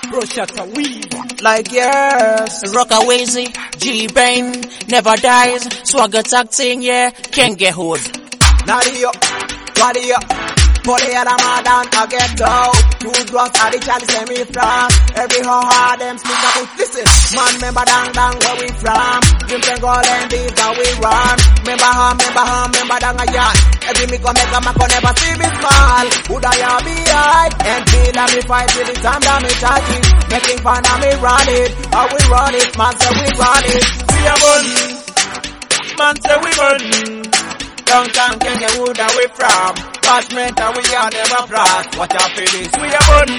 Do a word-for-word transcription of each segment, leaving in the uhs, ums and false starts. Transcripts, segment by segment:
Bro shot a weed. Like yes, Rockaway, G-Bang, never dies. Swagger tag thing, yeah, can't get hold. Nadio, Wadio, Polly and Ramadan, I get out. Two drugs are the chalice and me from. Every how hard them speak about. Listen, man, remember dang dang where we from. Jim and gold and these how we run. Remember how, remember how, remember dang a yacht. Every me come make a man can never see me small. Would I be high? And feel that me fight till the time that me touch it. Making fun of me run it. How we run it, man say we run it. We are born. Man say we born. Downtown Kenya wood that we from. Parchment and we are never frost. Watch out for this. We are born.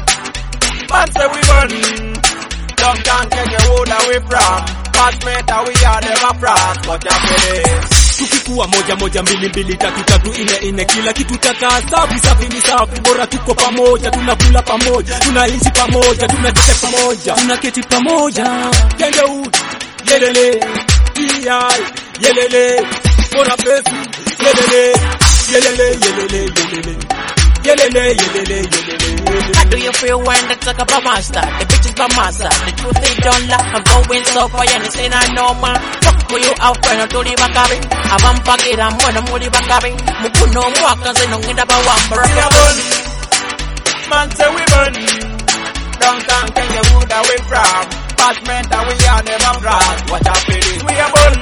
Man say we born. Downtown Kenya wood that we from. Parchment and we are never frost. Watch out for this. Tukikuwa moja moja mbili mbili tatu tatu ine ine kila kitu taka safi safi ni safi bora tuko pamoja tunakula pamoja tunaishi pamoja tunacheka pamoja tunaketi pamoja Kenya wood yelele T I yelele bora pesi yelele yelele yelele yelele yelele yelele yelele. How do you feel when they talk about master? The bitches by master. The truth they don't lie. I'm going so far and it's ain't I know man. Fuck who you out friend or do the bakari. I'm packet I'm one of the bakari. Mukuno mwaka say no nginda ba wambara. We are born. Man say we born. Downtown Kenya wood that we from. Parchment and we are never frost. Watch out for this. We are born.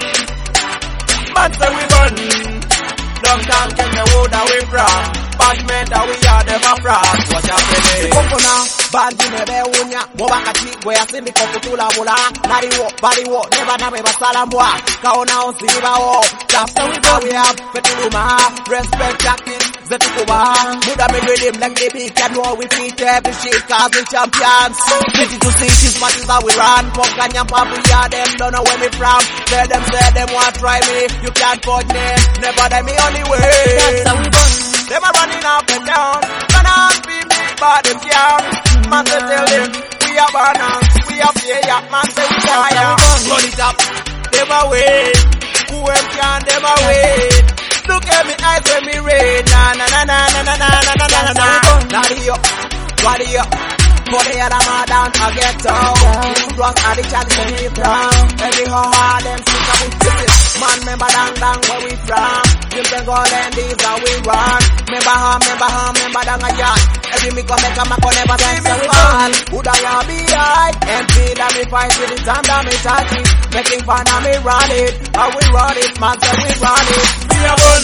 Man say we born. Downtown Kenya wood that we from. Parchment and we are never frost. Watch out for this. Kokona, bandi nebe unya, mwakati gwe asindi kokutula bula. Nari wo, bari wo, never na meba salambwa. Kaona onsiba wo, chapter we go we have, petuluma, respect jacket, zetukuba. Muda me with him like they be can know we beat every shit cause we champions. Pity to see these parties that we run, punk and yampa we are them, don't know where me from. Tell them say them want try me, you can't touch me, never die me only way. That's how we born. Them are running up and down, man on be me, but them can't. Man say tell them, we are banners, we are fear, man say we fire. Run it up, them away, who them can, them away. Look at me eyes when me raid, na na na na na na na na na na na. Nadio, Wadio, Polly and Ramadan, I get out. Two drugs are the chalice and me from. Every how hard them speak about this. Man, remember dang dang where we from. Jim and gold and these how we run. Remember how, remember how, remember dang a yacht. Every me come make a man can never see me fall. Would I be high? And feel that me fight till the time that me touch it. Making fun of me run it. How we run it, man say we run it. We are born.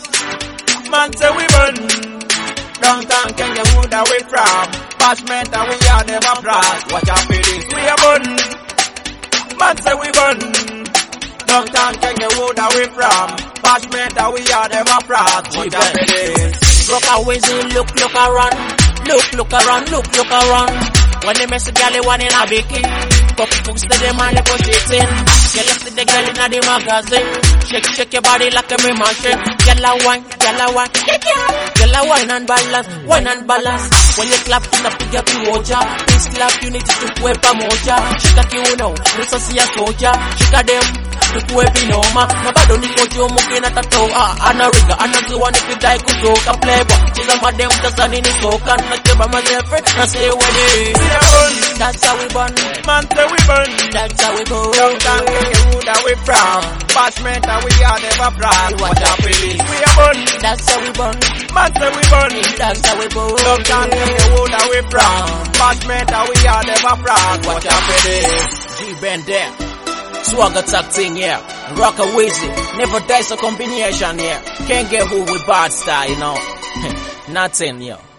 Man say we born. Downtown Kenya wood that we from. Parchment and we are never frost. Watch out for this. We are born. Man say we born. Downtown Kenya wood that we from. Parchment and we are never frost. Watch out for this. Rockaway, look, look around. Look, look around, look, look around. When they mess a girl, they want in a bikini. Cocky cooks to them and they push it in. Girl, see the girl in the magazine. Shake, shake your body like a me machine. Girl, a wine, girl, a wine. Girl, a wine and balance, wine and balance. When you clap, you have to get you water. This clap, you need to whip a moja. Shika kiuno, this is a soldier. Shika them. Tukue binoma, na bado niko juu mukina tatoa. Anariga, anazuwa nikidai kutoka playboy. Chiza madem tasani ni soka. Nacheba mazefe, na stay with it. We are born. That's how we born. Man say we born. That's how we born. Downtown Kenya wood that we from. Parchment and we are never frost. Watch out for this. We are born. That's how we born. Man say we born. That's how we born. Downtown Kenya wood that we from. Parchment and we are never frost. Watch out for this. G-Band there. Swagger tag thing, yeah. Rockaway, never dies a combination, yeah. Can't get who with bad style, you know. Nothing, yeah.